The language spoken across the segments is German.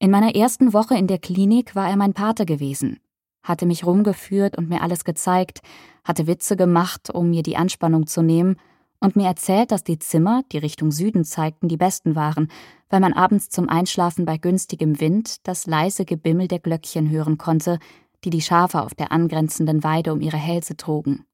In meiner ersten Woche in der Klinik war er mein Pate gewesen, hatte mich rumgeführt und mir alles gezeigt, hatte Witze gemacht, um mir die Anspannung zu nehmen und mir erzählt, dass die Zimmer, die Richtung Süden zeigten, die besten waren, weil man abends zum Einschlafen bei günstigem Wind das leise Gebimmel der Glöckchen hören konnte, die die Schafe auf der angrenzenden Weide um ihre Hälse trugen.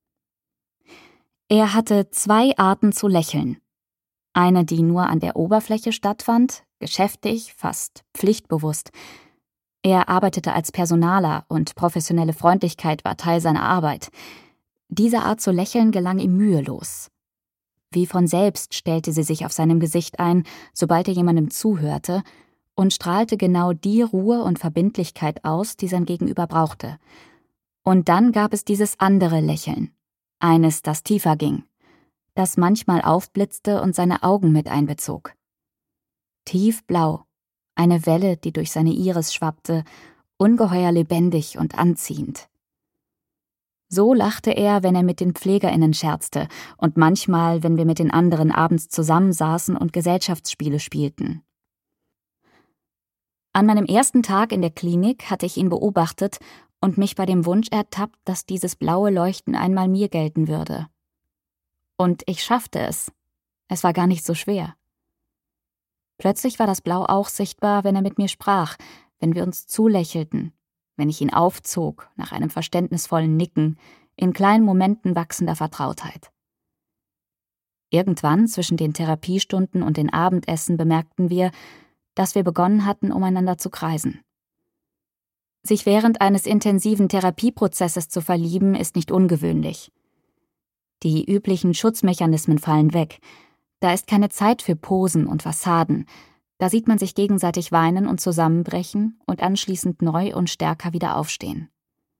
Er hatte 2 Arten zu lächeln. Eine, die nur an der Oberfläche stattfand, geschäftig, fast pflichtbewusst. Er arbeitete als Personaler und professionelle Freundlichkeit war Teil seiner Arbeit. Diese Art zu lächeln gelang ihm mühelos. Wie von selbst stellte sie sich auf seinem Gesicht ein, sobald er jemandem zuhörte, und strahlte genau die Ruhe und Verbindlichkeit aus, die sein Gegenüber brauchte. Und dann gab es dieses andere Lächeln, eines, das tiefer ging, das manchmal aufblitzte und seine Augen mit einbezog. Tiefblau, eine Welle, die durch seine Iris schwappte, ungeheuer lebendig und anziehend. So lachte er, wenn er mit den PflegerInnen scherzte und manchmal, wenn wir mit den anderen abends zusammensaßen und Gesellschaftsspiele spielten. An meinem ersten Tag in der Klinik hatte ich ihn beobachtet und mich bei dem Wunsch ertappt, dass dieses blaue Leuchten einmal mir gelten würde. Und ich schaffte es. Es war gar nicht so schwer. Plötzlich war das Blau auch sichtbar, wenn er mit mir sprach, wenn wir uns zulächelten, wenn ich ihn aufzog, nach einem verständnisvollen Nicken, in kleinen Momenten wachsender Vertrautheit. Irgendwann zwischen den Therapiestunden und den Abendessen bemerkten wir, dass wir begonnen hatten, umeinander zu kreisen. Sich während eines intensiven Therapieprozesses zu verlieben, ist nicht ungewöhnlich. Die üblichen Schutzmechanismen fallen weg. Da ist keine Zeit für Posen und Fassaden. Da sieht man sich gegenseitig weinen und zusammenbrechen und anschließend neu und stärker wieder aufstehen.